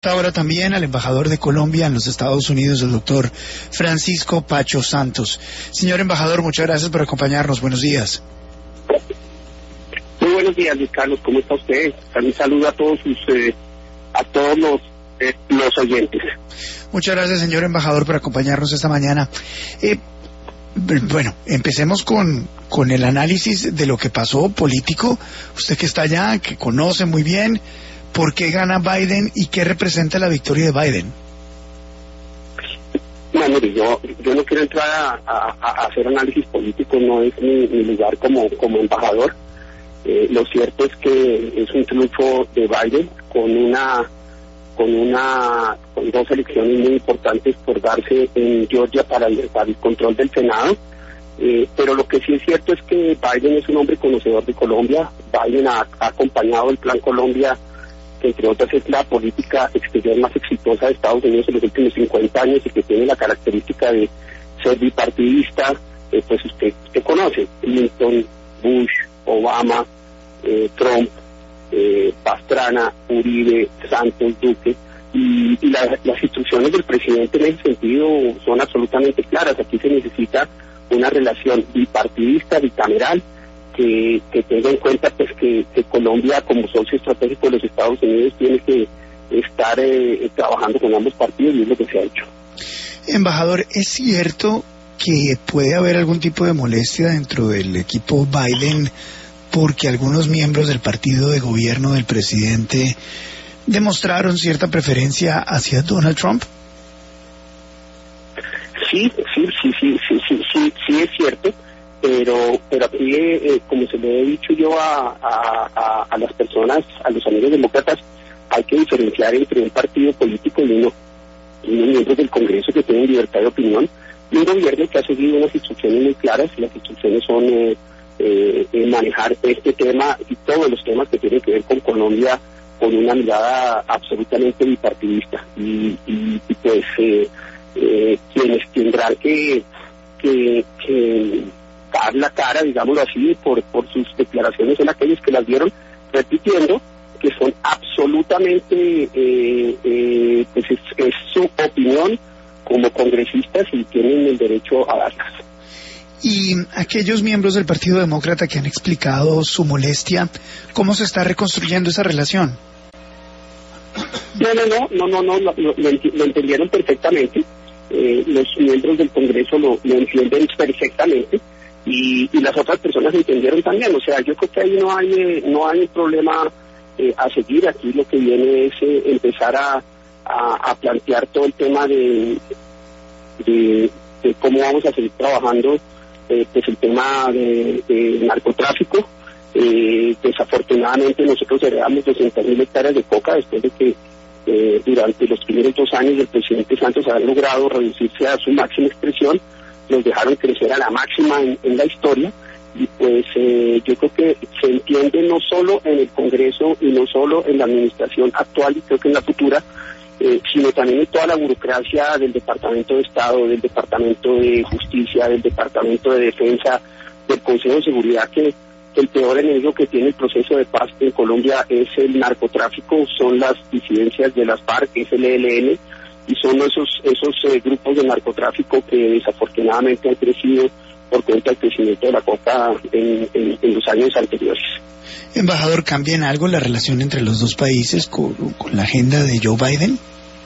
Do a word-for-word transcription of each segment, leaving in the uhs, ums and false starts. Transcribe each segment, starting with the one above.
esta hora también al embajador de Colombia en los Estados Unidos, el doctor Francisco Pacho Santos. Señor embajador, muchas gracias por acompañarnos. Buenos días. Muy buenos días, Luis Carlos. ¿Cómo está usted? Un saludo a todos sus, eh, a todos los, eh, los oyentes. Muchas gracias, señor embajador, por acompañarnos esta mañana. Eh, bueno, empecemos con, con el análisis de lo que pasó político. Usted que está allá, que conoce muy bien, ¿por qué gana Biden y qué representa la victoria de Biden? No, mire, yo, yo no quiero entrar a, a, a hacer análisis político, no es mi, mi lugar como, como embajador. Eh, lo cierto es que es un triunfo de Biden con una con una con dos elecciones muy importantes por darse en Georgia para el, para el control del Senado, eh, pero lo que sí es cierto es que Biden es un hombre conocedor de Colombia. Biden ha, ha acompañado el Plan Colombia, que entre otras es la política exterior más exitosa de Estados Unidos en los últimos cincuenta años y que tiene la característica de ser bipartidista. Eh, pues usted, usted conoce Clinton, Bush, Obama, eh, Trump, eh, Pastrana, Uribe, Santos, Duque, y, y la, las instrucciones del presidente en ese sentido son absolutamente claras. Aquí se necesita una relación bipartidista, bicameral, que, que tenga en cuenta pues que, que Colombia como socio estratégico de los Estados Unidos tiene que estar eh, trabajando con ambos partidos, y es lo que se ha hecho. Embajador, ¿es cierto que puede haber algún tipo de molestia dentro del equipo Biden porque algunos miembros del partido de gobierno del presidente demostraron cierta preferencia hacia Donald Trump? Sí, sí, sí, sí, sí, sí, sí, sí es cierto, pero pero aquí, eh, como se lo he dicho yo a, a, a, a las personas, a los amigos demócratas, hay que diferenciar entre un partido político y uno, y unos miembros del Congreso que tienen libertad de opinión, y un gobierno que ha seguido unas instrucciones muy claras, y las instrucciones son eh, eh, manejar este tema y todos los temas que tienen que ver con Colombia con una mirada absolutamente bipartidista, y, y, y pues eh, eh, quienes tendrán que, que, que dar la cara, digámoslo así, por, por sus declaraciones son aquellos que las dieron repitiendo que son absolutamente, eh, eh, pues es, es su opinión como congresistas y tienen el derecho a darlas. Y aquellos miembros del Partido Demócrata que han explicado su molestia, ¿cómo se está reconstruyendo esa relación? No, no, no, no, no, no, lo, lo, lo entendieron perfectamente. Eh, los miembros del Congreso lo, lo entienden perfectamente, y, y las otras personas entendieron también. O sea, yo creo que ahí no hay eh, no hay problema eh, a seguir. Aquí lo que viene es eh, empezar a, a, a plantear todo el tema de, de, de cómo vamos a seguir trabajando eh, pues el tema de, de narcotráfico. Eh, desafortunadamente nosotros heredamos doscientas mil hectáreas de coca después de que eh, durante los primeros dos años del presidente Santos han logrado reducirse a su máxima expresión. Los dejaron crecer a la máxima en, en la historia, y pues eh, yo creo que se entiende no solo en el Congreso y no solo en la administración actual, y creo que en la futura, eh, sino también en toda la burocracia del Departamento de Estado, del Departamento de Justicia, del Departamento de Defensa, del Consejo de Seguridad, que el peor enemigo que tiene el proceso de paz en Colombia es el narcotráfico, son las disidencias de las FARC, es el E L N, y son esos esos eh, grupos de narcotráfico que desafortunadamente han crecido por cuenta del crecimiento de la coca en, en, en los años anteriores. Embajador, ¿cambia en algo la relación entre los dos países con, con la agenda de Joe Biden?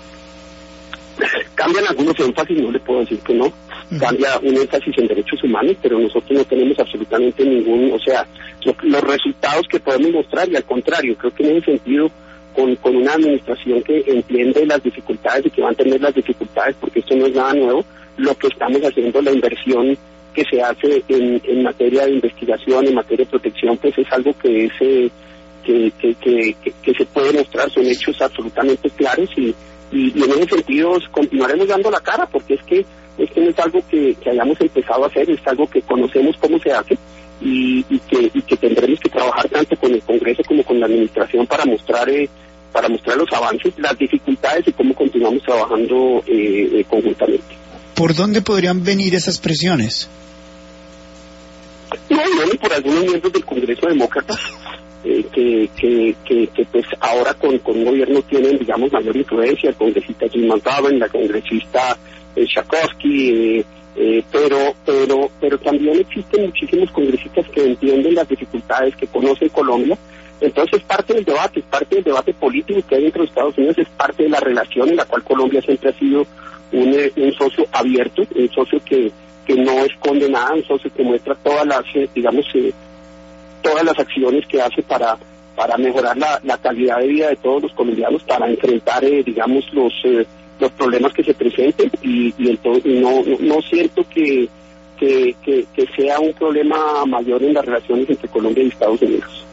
Cambian algunos énfasis, no le puedo decir que no. Uh-huh. Cambia un énfasis en derechos humanos, pero nosotros no tenemos absolutamente ningún, o sea, lo, los resultados que podemos mostrar, y al contrario, creo que en ese sentido, con, con una administración que entiende las dificultades y que van a tener las dificultades, porque esto no es nada nuevo, lo que estamos haciendo, la inversión que se hace en, en materia de investigación, en materia de protección, pues es algo que es eh, que, que, que, que, que se puede mostrar, son hechos absolutamente claros, y, y, y en ese sentido continuaremos dando la cara, porque es que esto no es algo que, que hayamos empezado a hacer, es algo que conocemos cómo se hace, y, y, que, y que tendremos que trabajar tanto con el Congreso como con la administración para mostrar eh, para mostrar los avances, las dificultades y cómo continuamos trabajando eh, eh, conjuntamente. ¿Por dónde podrían venir esas presiones? No, vienen por algunos miembros del Congreso Demócrata, eh, que, que, que, que pues ahora con, con un gobierno tienen, digamos, mayor influencia, el congresista Jim McGovern, la congresista eh, Schakowsky, eh, eh, pero, pero, pero también existen muchísimos congresistas que entienden las dificultades, que conocen Colombia. Entonces es parte del debate, es parte del debate político que hay dentro de Estados Unidos, es parte de la relación en la cual Colombia siempre ha sido un, un socio abierto, un socio que, que no esconde nada, un socio que muestra todas las, digamos, eh, todas las acciones que hace para para mejorar la, la calidad de vida de todos los colombianos, para enfrentar, eh, digamos, los eh, los problemas que se presenten, y, y entonces no, no, no siento que, que, que, que sea un problema mayor en las relaciones entre Colombia y Estados Unidos.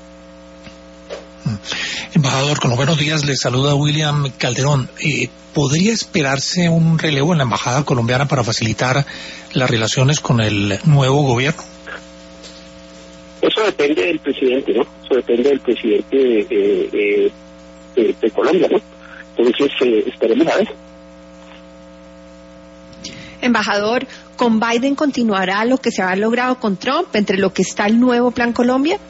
Embajador, con los buenos días, le saluda William Calderón. Eh, ¿Podría esperarse un relevo en la embajada colombiana para facilitar las relaciones con el nuevo gobierno? Eso depende del presidente, ¿no? Eso depende del presidente eh, eh, de, de Colombia, ¿no? Entonces, eh, esperemos a ver. Embajador, ¿con Biden continuará lo que se ha logrado con Trump, entre lo que está el nuevo Plan Colombia?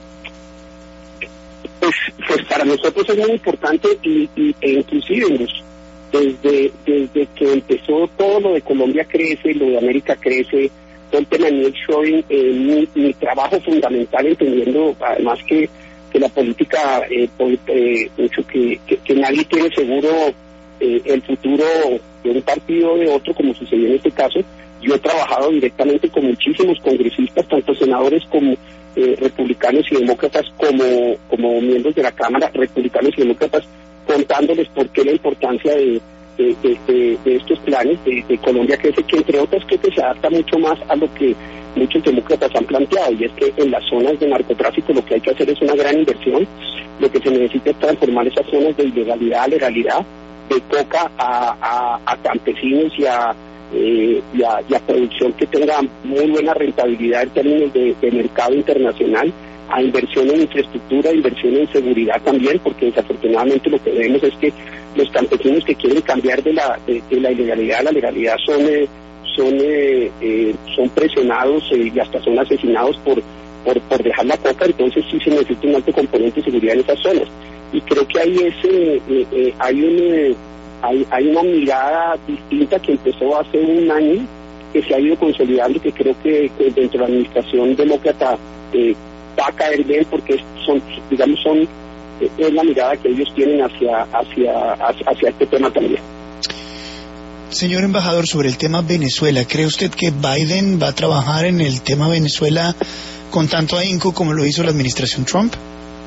Pues, pues para nosotros es muy importante, y, y, e inclusive nos, desde, desde que empezó todo lo de Colombia crece, lo de América crece, todo el tema de nearshoring, eh, mi, mi trabajo fundamental, entendiendo además que, que la política, eh, eh, mucho que, que, que nadie tiene seguro eh, el futuro de un partido o de otro, como sucedió en este caso. Yo he trabajado directamente con muchísimos congresistas, tanto senadores como eh, republicanos y demócratas, como, como miembros de la Cámara, republicanos y demócratas, contándoles por qué la importancia de, de, de, de, de estos planes de, de Colombia Crece, que entre otras creo que se adapta mucho más a lo que muchos demócratas han planteado, y es que en las zonas de narcotráfico lo que hay que hacer es una gran inversión. Lo que se necesita es transformar esas zonas de ilegalidad a legalidad, de coca a, a, a campesinos y a Eh, y, a, y a producción que tenga muy buena rentabilidad en términos de, de mercado internacional, a inversión en infraestructura, inversión en seguridad también, porque desafortunadamente lo que vemos es que los campesinos que quieren cambiar de la de, de la ilegalidad a la legalidad son eh, son eh, eh, son presionados eh, y hasta son asesinados por, por por dejar la coca. Entonces sí se necesita un alto componente de seguridad en esas zonas, y creo que ahí es eh, eh, hay un eh, Hay, hay una mirada distinta que empezó hace un año, que se ha ido consolidando, que creo que, que dentro de la administración demócrata eh, va a caer bien, porque son, digamos, son eh, es la mirada que ellos tienen hacia, hacia, hacia, hacia este tema también. Señor embajador, sobre el tema Venezuela, ¿cree usted que Biden va a trabajar en el tema Venezuela con tanto ahínco como lo hizo la administración Trump?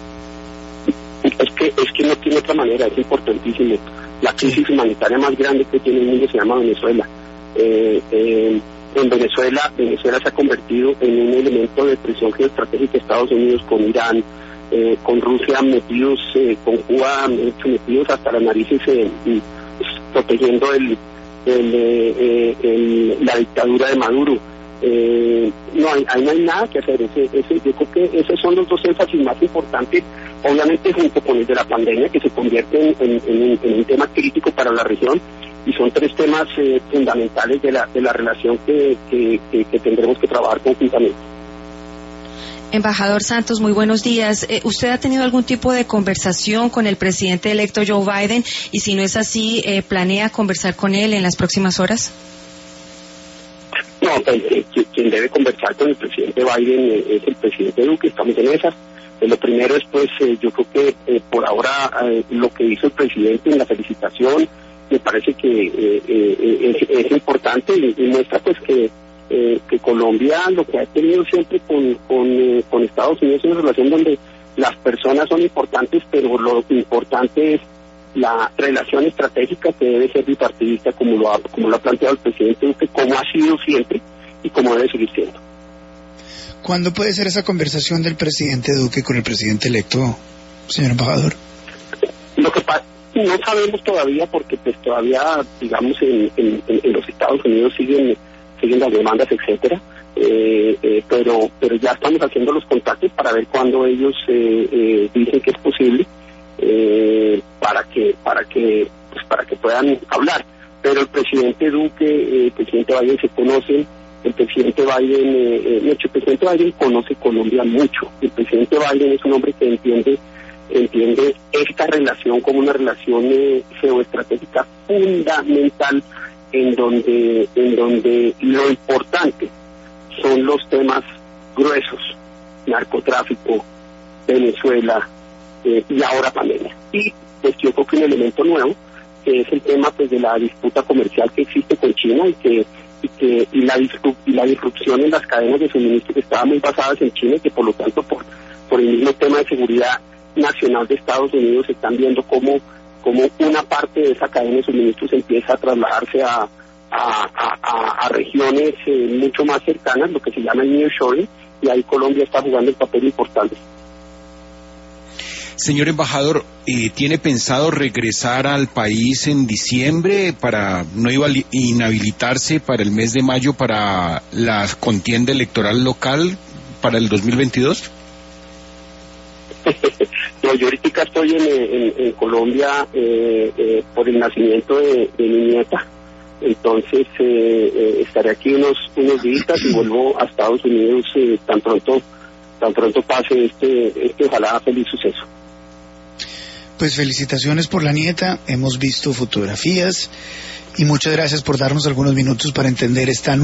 Es que, es que no tiene otra manera, es importantísimo. La crisis humanitaria más grande que tiene el mundo se llama Venezuela. Eh, eh, en Venezuela, Venezuela se ha convertido en un elemento de presión geoestratégica de Estados Unidos, con Irán, eh, con Rusia metidos, eh, con Cuba metidos hasta las narices, eh, y, protegiendo el, el, eh, el, la dictadura de Maduro. Eh, no, hay, ahí no hay nada que hacer. Ese, ese, yo creo que esos son los dos énfasis más importantes, obviamente junto con el de la pandemia, que se convierte en, en, en, un, en un tema crítico para la región, y son tres temas eh, fundamentales de la, de la relación que, que, que, que tendremos que trabajar conjuntamente. Embajador Santos, muy buenos días. Eh, ¿Usted ha tenido algún tipo de conversación con el presidente electo Joe Biden? Y si no es así, eh, ¿planea conversar con él en las próximas horas? No, pues, eh, quien debe conversar con el presidente Biden eh, es el presidente Duque. Estamos en esas. Eh, lo primero es, pues, eh, yo creo que eh, por ahora eh, lo que hizo el presidente en la felicitación me parece que eh, eh, es, es importante, y, y muestra, pues, que eh, que Colombia lo que ha tenido siempre con con, eh, con Estados Unidos es una relación donde las personas son importantes, pero lo importante es la relación estratégica, que debe ser bipartidista, como lo ha, como lo ha planteado el presidente Duque, como ha sido siempre y como debe seguir siendo. ¿Cuándo puede ser esa conversación del presidente Duque con el presidente electo, señor embajador? Lo que pasa, no sabemos todavía, porque pues todavía, digamos, en, en, en los Estados Unidos siguen siguen las demandas, etcétera. Eh, eh, pero pero ya estamos haciendo los contactos para ver cuándo ellos eh, eh, dicen que es posible, eh, para que para que pues para que puedan hablar. Pero el presidente Duque, eh, el presidente Biden se conocen, El presidente Biden, eh, eh, nuestro presidente Biden conoce Colombia mucho. El presidente Biden es un hombre que entiende entiende esta relación como una relación eh, geoestratégica fundamental, en donde en donde lo importante son los temas gruesos: narcotráfico, Venezuela eh, y ahora pandemia. Y pues yo creo que un elemento nuevo, que es el tema pues de la disputa comercial que existe con China y que y que y la y la disrupción en las cadenas de suministro que estaban muy basadas en China, y que por lo tanto por por el mismo tema de seguridad nacional de Estados Unidos están viendo cómo como una parte de esa cadena de suministros empieza a trasladarse a a, a, a regiones eh, mucho más cercanas, lo que se llama el nearshoring, y ahí Colombia está jugando el papel importante. Señor embajador, eh, ¿tiene pensado regresar al país en diciembre para no inhabilitarse para el mes de mayo para la contienda electoral local para el dos mil veintidós? No, yo ahorita estoy en, en, en Colombia eh, eh, por el nacimiento de, de mi nieta. Entonces eh, eh, estaré aquí unos unos días y vuelvo a Estados Unidos eh, tan pronto tan pronto pase este este ojalá feliz suceso. Pues felicitaciones por la nieta, hemos visto fotografías y muchas gracias por darnos algunos minutos para entender esta